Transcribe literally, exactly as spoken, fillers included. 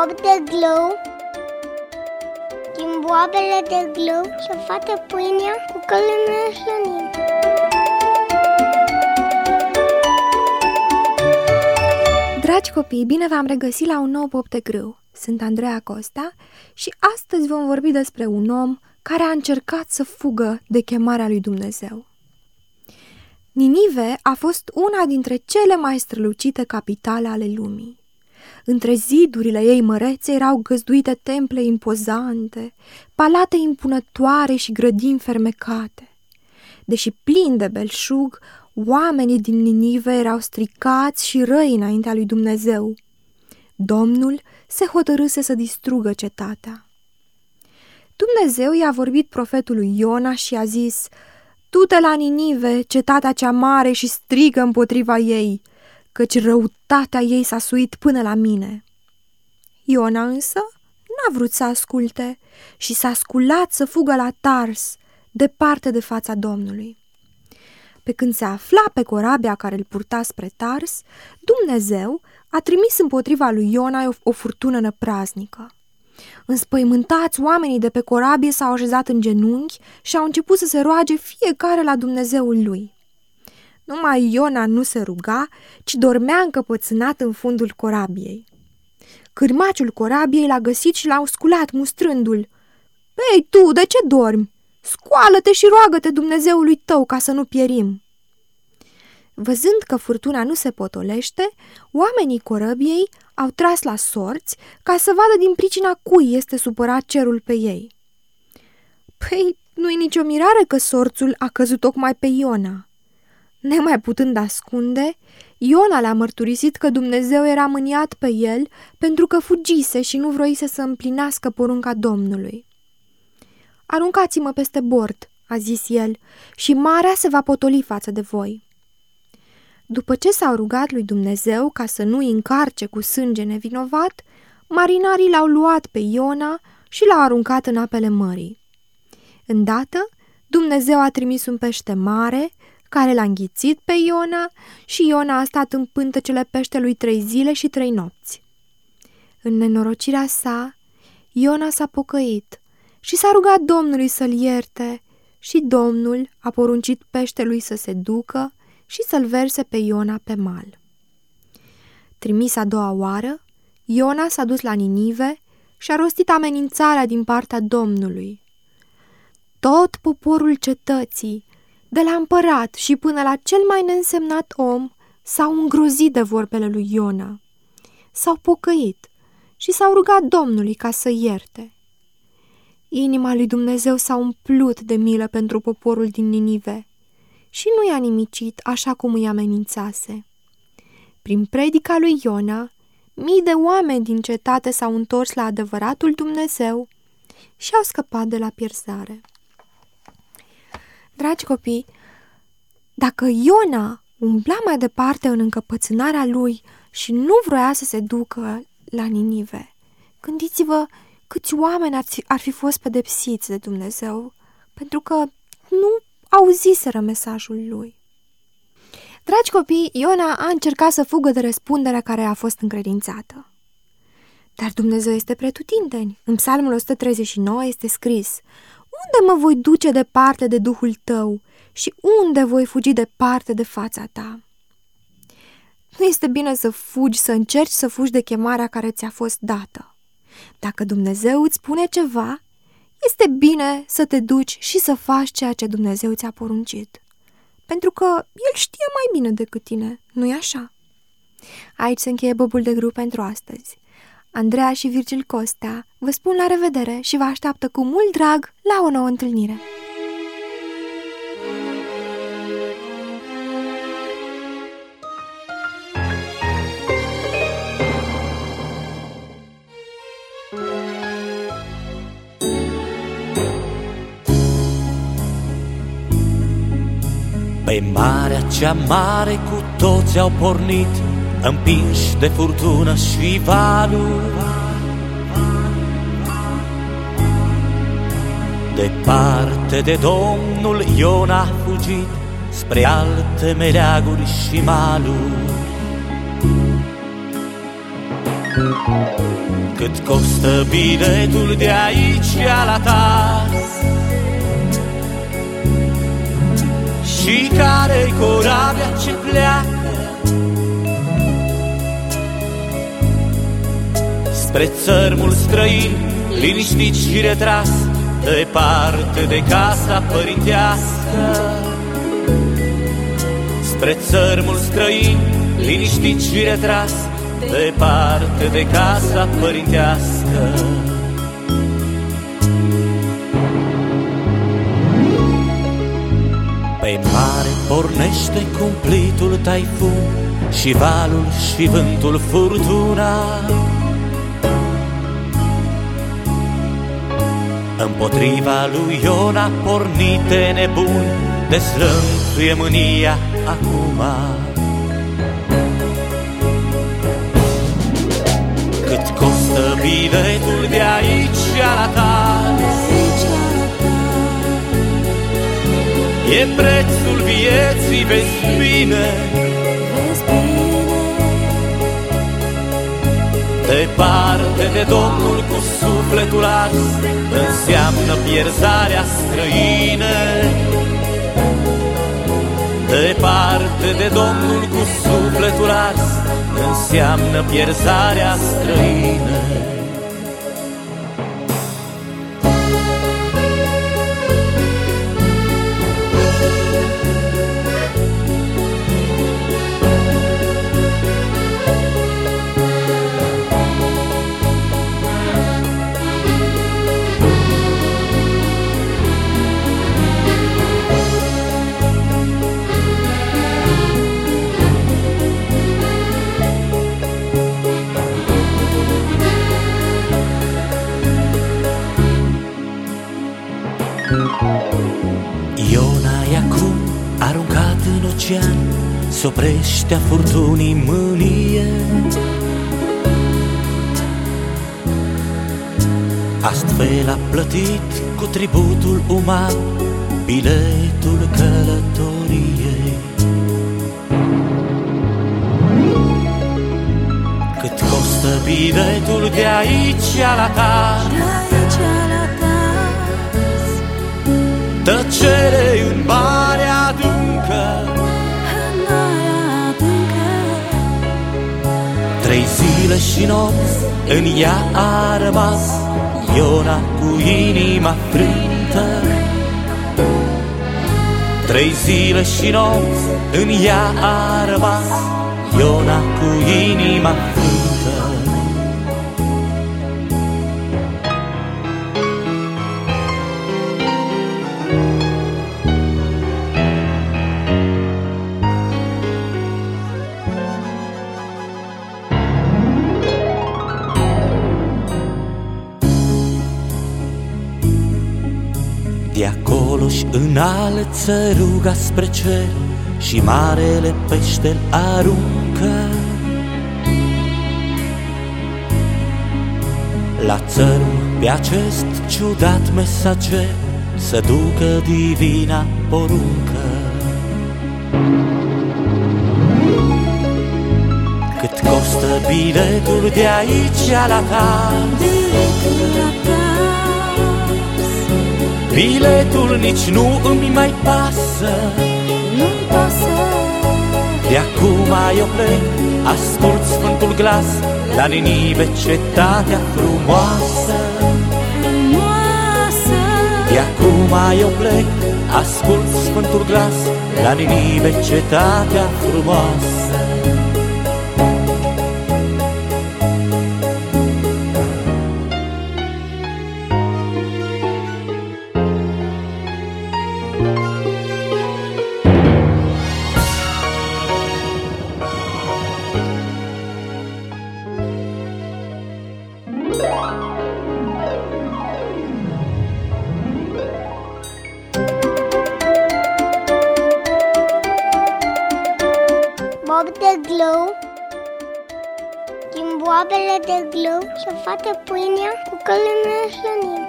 pop de glou, din boabele de glou și face pâinea cu călănă slănin. Dragi copii, bine v-am regăsit la un nou pop de grâu. Sunt Andreea Costa și astăzi vom vorbi despre un om care a încercat să fugă de chemarea lui Dumnezeu. Ninive a fost una dintre cele mai strălucite capitale ale lumii. Între zidurile ei mărețe erau găzduite temple impozante, palate impunătoare și grădini fermecate. Deși plini de belșug, oamenii din Ninive erau stricați și răi înaintea lui Dumnezeu. Domnul se hotărâse să distrugă cetatea. Dumnezeu i-a vorbit profetului Iona și a zis: „Du-te la Ninive, cetatea cea mare, și strigă împotriva ei, căci răutatea ei s-a suit până la mine.” Iona însă n-a vrut să asculte și s-a sculat să fugă la Tars, departe de fața Domnului. Pe când se afla pe corabia care îl purta spre Tars, Dumnezeu a trimis împotriva lui Iona o, o furtună năpraznică. Înspăimântați, oamenii de pe corabie s-au așezat în genunchi și au început să se roage fiecare la Dumnezeul lui. Numai Iona nu se ruga, ci dormea încăpățânat în fundul corabiei. Cârmaciul corabiei l-a găsit și l-a sculat, mustrându-l: „Ei tu, de ce dormi? Scoală-te și roagă-te Dumnezeului tău ca să nu pierim.” Văzând că furtuna nu se potolește, oamenii corăbiei au tras la sorți ca să vadă din pricina cui este supărat cerul pe ei. Păi, nu-i nicio mirare că sorțul a căzut tocmai pe Iona. Nemai putând ascunde, Iona le-a mărturisit că Dumnezeu era mâniat pe el pentru că fugise și nu vroise să împlinească porunca Domnului. „Aruncați-mă peste bord,” a zis el, „și marea se va potoli față de voi.” După ce s-au rugat lui Dumnezeu ca să nu-i încarce cu sânge nevinovat, marinarii l-au luat pe Iona și l-au aruncat în apele mării. Îndată, Dumnezeu a trimis un pește mare care l-a înghițit pe Iona și Iona a stat în pântecele peștelui trei zile și trei nopți. În nenorocirea sa, Iona s-a pocăit și s-a rugat Domnului să-l ierte și Domnul a poruncit peștelui să se ducă și să-l verse pe Iona pe mal. Trimis a doua oară, Iona s-a dus la Ninive și a rostit amenințarea din partea Domnului. Tot poporul cetății, de la împărat și până la cel mai neînsemnat om, s-au îngrozit de vorbele lui Iona. S-au pocăit și s-au rugat Domnului ca să ierte. Inima lui Dumnezeu s-a umplut de milă pentru poporul din Ninive și nu i-a nimicit așa cum îi amenințase. Prin predica lui Iona, mii de oameni din cetate s-au întors la adevăratul Dumnezeu și au scăpat de la pierzare. Dragi copii, dacă Iona umbla mai departe în încăpățânarea lui și nu vroia să se ducă la Ninive, gândiți-vă câți oameni ar fi, ar fi fost pedepsiți de Dumnezeu pentru că nu auziseră mesajul lui. Dragi copii, Iona a încercat să fugă de răspunderea care a fost încredințată. Dar Dumnezeu este pretutindeni. În Psalmul o sută treizeci și nouă este scris: „Unde mă voi duce departe de Duhul tău și unde voi fugi departe de fața ta?” Nu este bine să fugi, să încerci să fugi de chemarea care ți-a fost dată. Dacă Dumnezeu îți spune ceva, este bine să te duci și să faci ceea ce Dumnezeu ți-a poruncit, pentru că El știe mai bine decât tine, nu-i așa? Aici se încheie Bobul de Grâu pentru astăzi. Andreea și Virgil Costa vă spun la revedere și vă așteaptă cu mult drag la o nouă întâlnire. Pe marea cea mare cu toți au pornit, împinși de furtună și valuri. Departe de Domnul Iona a fugit, spre alte meleaguri și maluri. Cât costă biletul de aici la Tars? Și care-i corabia ce pleacă spre țărmul străin, liniștit și retras, departe de casa părintească? Spre țărmul străin, liniștit și retras, departe de casa părintească. Pe mare pornește cumplitul taifun și valul și vântul furtuna. Împotriva lui Ion a pornite nebun, deslănțuie mânia acum. Cât costă biletul de aici la Tars? E prețul vieții, vezi bine, departe de Domnul cu sufletul ars, înseamnă pierzarea străină. Departe de Domnul cu sufletul ars, înseamnă pierzarea străină. Iona-i acum aruncat în ocean, s-oprește a furtunii mânie. Astfel a plătit cu tributul uman biletul călătoriei. Cât costă biletul de aici la Tars? Tăcere în marea adâncă, trei zile și nopți în ea a rămas Iona cu inima frântă. Trei zile și nopți în ea a rămas Iona cu inima frântă. De acolo-și înalță ruga spre cer și marele pește-l aruncă. La țărm pe acest ciudat mesager să ducă divina poruncă. Cât costă biletul de aici la Tars? Biletul nici nu îmi mai pasă, nu-mi pasă. De acum eu plec, ascult sfântul glas, la Ninive cetatea frumoasă. Frumoasă. De acum eu plec, ascult sfântul glas, la Ninive cetatea frumoasă. Bob de glou, din boabele de glou, și-a făcut pâinea cu călănă slănină.